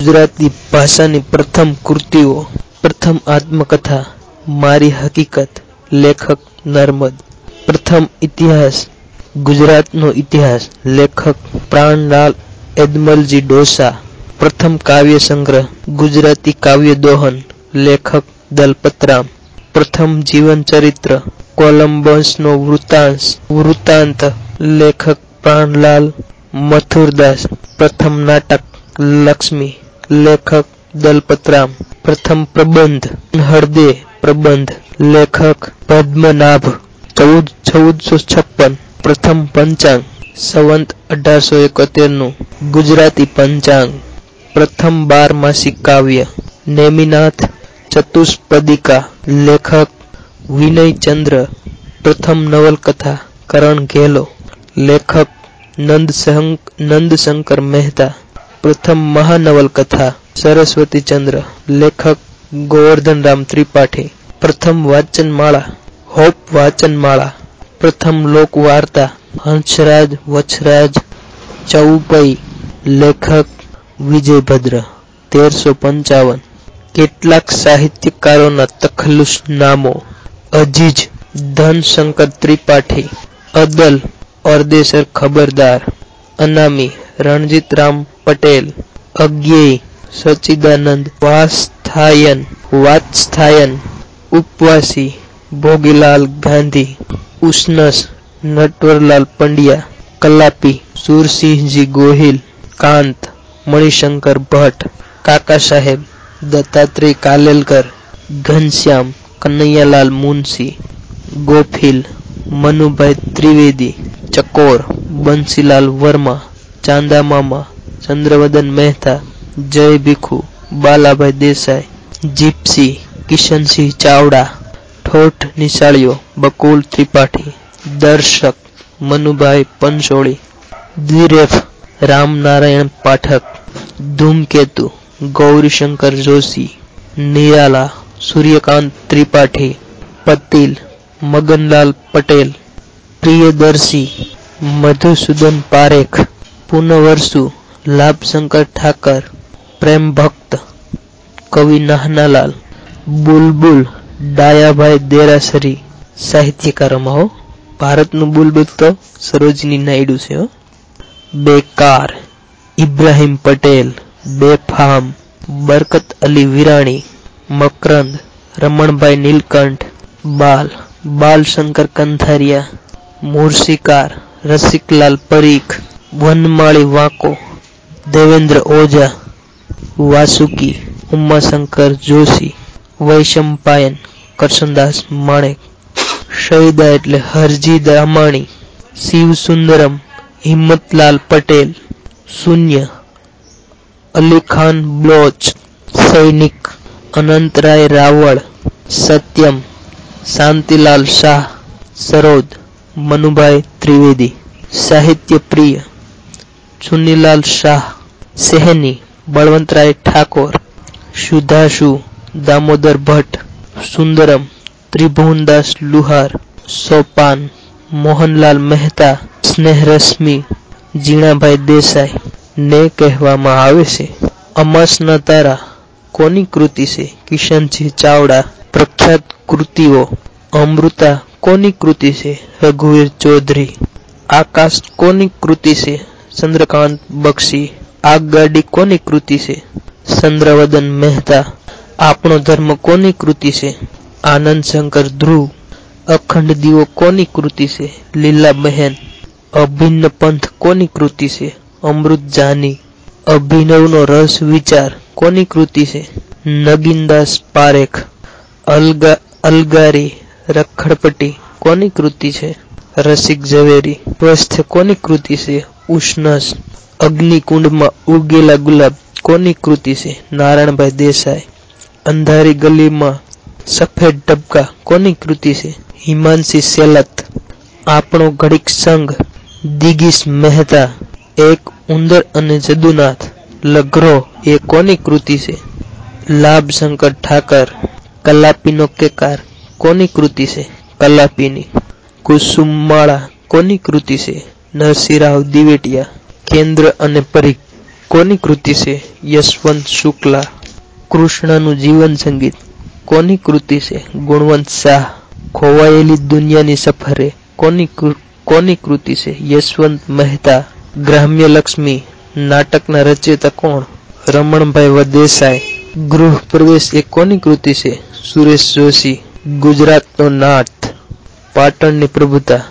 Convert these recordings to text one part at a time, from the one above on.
ગુજરાતી ભાષાની પ્રથમ કૃતિઓ. પ્રથમ આત્મકથા મારી હકીકત, લેખક નર્મદ. પ્રથમ ઇતિહાસ ગુજરાતનો ઇતિહાસ, લેખક પ્રાણલાલ એદમલજી ડોસા. પ્રથમ કાવ્ય સંગ્રહ ગુજરાતી કાવ્ય દોહન, લેખક દલપતરામ. પ્રથમ જીવન ચરિત્ર કોલંબસનો વૃત્તાંત, લેખક પ્રાણલાલ મથુરદાસ. પ્રથમ નાટક લક્ષ્મી, લેખક દલપતરામ. પ્રથમ પ્રબંધ હળદે પ્રબંધ, લેખક પદ્મનાભ. 1456. પ્રથમ પંચાંગ સંવંત 1871 ગુજરાતી પંચાંગ. પ્રથમ 12 માસિક કાવ્ય નેમિનાથ ચતુષ્પદિકા, લેખક વિનયચંદ્ર. પ્રથમ નવલકથા કરણ ઘેલો, લેખક નંદશંકર મહેતા. પ્રથમ મહાનવલકથા સરસ્વતીચંદ્ર, લેખક ગોવર્ધનરામ ત્રિપાઠી. પ્રથમ વાચનમાળા હોપ વાચનમાળા. પ્રથમ લોકવાર્તા હંસરાજ વછરાજ ચૌપઈ, લેખક વિજયભદ્ર. 1355. કેટલાક સાહિત્યકારોના તખલ્લુસ નામો: અજીજ ધનશંકર ત્રિપાઠી, અદલ ઓરદેસર ખબરદાર, અનામી રણજીતરામ પટેલ, અજ્ઞેય સચ્ચિદાનંદ વાત્સ્થાયન, ઉપવાસી ભોગીલાલ ગાંધી, ઉષ્ણસ નટવરલાલ પંડ્યા, કલાપી સુરસિંહજી ગોહિલ, કાંત મણિશંકર ભટ્ટ, કાકા સાહેબ દત્તાત્રેય કાલેલકર, ઘનશ્યામ કનૈયાલાલ મુનશી, ગોફિલ મનુભાઈ ત્રિવેદી, ચકોર બંસીલાલ વર્મા, ચાંદામામા ચંદ્રવદન મહેતા, જય ભીખુ બાલાભાઈ દેસાઈ, જીપ્સી કિશનસિંહ ચાવડા, ઠોઠ નિશાળીઓ બકુલ ત્રિપાઠી, દર્શક મનુભાઈ પંચોળી, દ્વિરેફ રામનારાયણ પાઠક, ધૂમકેતુ ગૌરીશંકર જોશી, નિરાલા સૂર્યકાંત ત્રિપાઠી, પતિલ મગનલાલ પટેલ, પ્રિયદર્શી મધુસૂદન પારેખ, પુનવરસુ લાભશંકર ઠાકર, પ્રેમભક્ત કવિ નાનાલાલ, બુલબુલ ડાયાભાઈ દેરાસરી. સાહિત્યકારોમાં ભારતનું બુલબુલ તો સરોજની નાયડુ છે. બેકાર ઇબ્રાહીમ પટેલ, બેફામ બરકત અલી વિરાણી, મકરંદ રમણભાઈ નીલકંઠ, બાલશંકર કંથારિયા, મૂર્છિકાર રસિકલાલ પરીખ, વનમાળી વાંકો દેવેન્દ્ર ઓઝા, વાસુકી ઉમાશંકર જોશી, વૈશંપાયન કરશનદાસ માણેક, શહીદા એટલે હરજી દામાણી, શિવસુંદરમ હિમ્મતલાલ પટેલ, શૂન્ય અલીખાન બ્લોચ, સૈનિક અનંતરાય રાવળ, સત્યમ શાંતિલાલ શાહ, સરોદ મનુભાઈ ત્રિવેદી. સાહિત્યપ્રિય ચુનીલાલ શાહ, સેહની બળવંતરાય ઠાકોર, સુધાશુ દામોદર ભટ્ટ, સુંદરમ ત્રિભુવનદાસ લુહાર, સોપાન મોહનલાલ મહેતા, સ્નેહરશ્મિ જીણાભાઈ દેસાઈ. ને કહેવામાં આવે છે. અમાસના તારા કોની કૃતિ છે? કિશનસિંહ ચાવડા. પ્રખ્યાત કૃતિઓ: અમૃતા કોની કૃતિ છે? રઘુવીર ચૌધરી. આકાશ કોની કૃતિ છે? ચંદ્રકાંત બક્ષી. આગગાડી કોની કૃતિ છે? ચંદ્રવદન મહેતા. આપણો ધર્મ કોની કૃતિ છે? આનંદશંકર ધ્રુવ. અખંડ દીવો કોની કૃતિ છે? લીલાબહેન. અભિન્ન પંથ કોની કૃતિ છે? અમૃત જાની. અભિનવનો રસ વિચાર કોની કૃતિ છે? નગીનદાસ પારેખ. અલગારી રખડપટ્ટી કોની કૃતિ છે? રસિક ઝવેરી. સ્વસ્થ્ય કોની કૃતિ છે? ઉષ્ણસ. અગ્નિકુંડમાં ઉગેલા ગુલાબ કોની કૃતિ છે? નારાયણભાઈ દેસાઈ. અંધારી ગલીમાં સફેદ ટપકા કોની કૃતિ છે? હિમાંશી સેલત. આપણો ઘડીક સંઘ દિગીશ મહેતા. એક ઉંદર અને જદુનાથ લઘ્રો એ કોની કૃતિ છે? લાભશંકર ઠાકર. કલાપીનો કેકાર કોની કૃતિ છે? કલાપીની. કુસુમમાળા કોની કૃતિ છે? નરસિંહરાવ દિવેટિયા. કેન્દ્ર અને પરિઘ કોની કૃતિ છે? યશવંત શુક્લા. કૃષ્ણનું જીવન સંગીત કોની કૃતિ છે? ગુણવંત શાહ. ખોવાયેલી દુનિયાની સફરે કોની કૃતિ છે? યશવંત મહેતા. ગ્રામ્ય લક્ષ્મી નાટકના રચયિતા કોણ? રમણભાઈ વદેસાઈ. ગૃહ પ્રવેશ એ કોની કૃતિ છે? સુરેશ જોશી. ગુજરાતનો નાથ પાટણની પ્રભુતા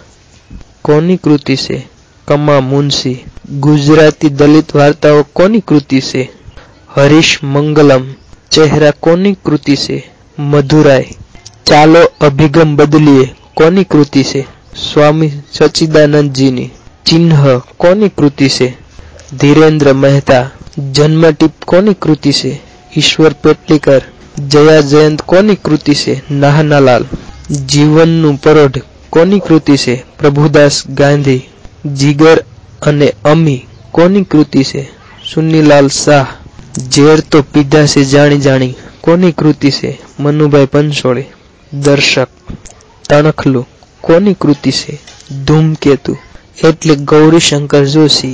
કોની કૃતિ છે? કમા મુનશી. ગુજરાતી દલિત વાર્તાઓ કોની કૃતિ છે? હરીશ મંગલમ. ચહેરા કોની કૃતિ છે? મધુરાય. ચાલો અભિગમ બદલીએ કોની કૃતિ છે? સ્વામી સચ્ચિદાનંદજીની. ચિહ્ન કોની કૃતિ છે? ધીરેન્દ્ર મહેતા. જન્મટીપ કોની કૃતિ છે? ઈશ્વર પેટલીકર. જયા જયંત કોની કૃતિ છે? નાહનાલાલ. જીવનનું પરોઢ કોની કૃતિ છે? પ્રભુદાસ ગાંધી. જીગર અને અમી કોની કૃતિ છે? સુનીલાલ શાહ. ઝેર તો પીધા છે જાણી જાણી કોની કૃતિ છે? મનુભાઈ પંસોળી. દર્શક. તણખલું કોની કૃતિ છે? ધૂમકેતુ એટલે ગૌરીશંકર જોશી.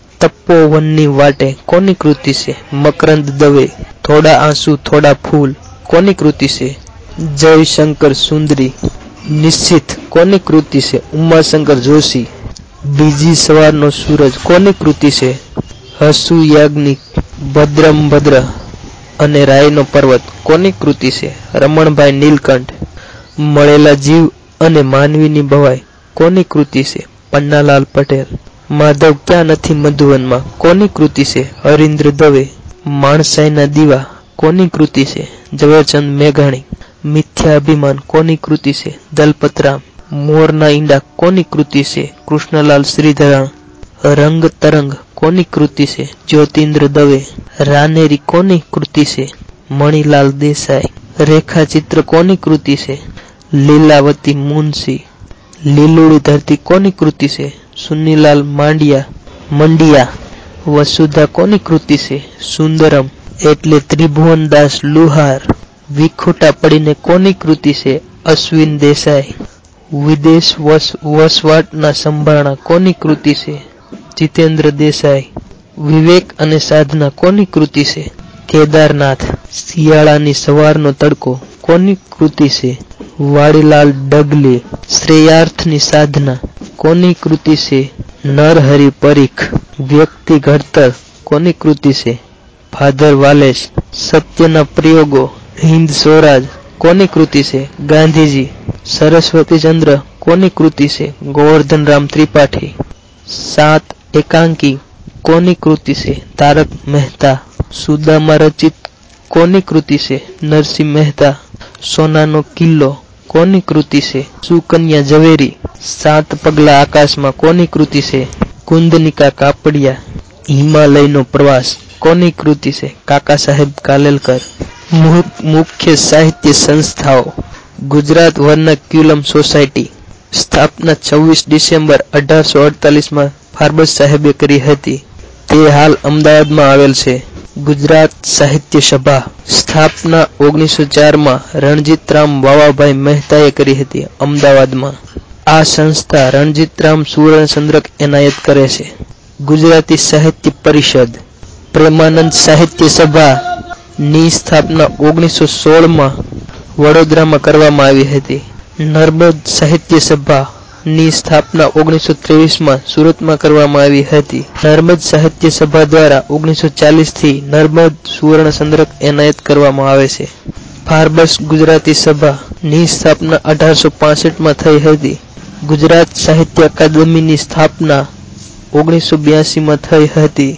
તપોવનની વાટે કોની કૃતિ છે? મકરંદ દવે. થોડા આંસુ થોડા ફૂલ કોની કૃતિ છે? જયશંકર સુંદરી. નિશ્ચિત કોની કૃતિ છે? ઉમાશંકર જોશી. બીજી સવારનો સૂરજ કોની કૃતિ છે? હસુ યાજ્ઞિક. ભદ્રમ ભદ્ર અને રાયનો પર્વત કોની કૃતિ છે? રમણભાઈ નીલકંઠ. મળેલા જીવ અને માનવીની ભવાઈ કોની કૃતિ છે? પન્નાલાલ પટેલ. માધવ ક્યાં નથી મધુવનમાં કોની કૃતિ છે? હરીન્દ્ર દવે. માણસાઈના દીવા કોની કૃતિ છે? ઝવેરચંદ મેઘાણી. મિથ્યાભિમાન કોની કૃતિ છે? દલપતરામ. મોરના ઈંડા કોની કૃતિ છે? કૃષ્ણલાલ શ્રીધરણ. રંગ તરંગ કોની કૃતિ છે? જ્યોતિન્દ્ર દવે. રાનેરી કોની કૃતિ છે? મણિલાલ દેસાઈ. રેખાચિત્ર કોની કૃતિ છે? લીલાવતી મુનશી. લીલુડી ધરતી કોની કૃતિ છે? સુનીલાલ મંડિયા. વસુધા કોની કૃતિ છે? સુંદરમ એટલે ત્રિભુવનદાસ લુહાર. વિખૂટા પડીને કોની કૃતિ છે? અશ્વિન દેસાઈ. વિદેશ વસવાટના સંભારણા કોની કૃતિ છે? જીતેન્દ્ર દેસાઈ. વિવેક અને સાધના કોની કૃતિ છે? કેદારનાથ. શિયાળાની સવારનો તડકો કોની કૃતિ છે? વાડીલાલ ડગલે. શ્રેયાર્થની સાધના કોની કૃતિ છે? નરહરિ પરીખ. વ્યક્તિ ઘડતર કોની કૃતિ છે? Father Valles. સત્યના પ્રયોગો હિન્દ સ્વરાજ કોની કૃતિ છે? ગાંધીજી. સરસ્વતીચંદ્ર કોની કૃતિ છે? ગોવર્ધનરામ ત્રિપાઠી. 7 એકાંકી કોની કૃતિ છે? તારક મહેતા. સુદામા રચિત કોની કૃતિ છે? નરસિંહ મહેતા. સોનાનો કિલ્લો કોની કૃતિ છે? સુકન્યા ઝવેરી. 7 પગલા આકાશમાં કોની કૃતિ છે? કુંદનિકા કાપડિયા. હિમાલયનો પ્રવાસ કોની કૃતિ છે? કાકા સાહેબ કાલેલકર. મુખ્ય સાહિત્ય સંસ્થાઓ ગુજરાત વર્નાક્યુલમ સોસાયટી. સ્થાપના 26 ડિસેમ્બર 1848 ફાર્બસ સાહેબે કરી હતી. તે હાલ અમદાવાદમાં આવેલ છે. ગુજરાત સાહિત્ય સભા. સ્થાપના 1904 રણજીતરામ વાવાભાઈ મહેતાએ કરી હતી અમદાવાદમાં. આ સંસ્થા રણજીતરામ સુવર્ણચંદ્રક એનાયત કરે છે. ગુજરાતી સાહિત્ય પરિષદ. પ્રેમાનંદ સાહિત્ય સભા ની સ્થાપના 1916 વડોદરામાં કરવામાં આવી હતી. નર્મદ સાહિત્ય સભા ની સ્થાપના 1923 સુરતમાં કરવામાં આવી હતી. નર્મદ સાહિત્ય સભા દ્વારા 1940 થી નર્મદ સુવર્ણચંદ્રક એનાયત કરવામાં આવે છે. ફાર્બસ ગુજરાતી સભા ની સ્થાપના 1865 થઈ હતી. ગુજરાત સાહિત્ય અકાદમીની સ્થાપના 1982 થઈ હતી.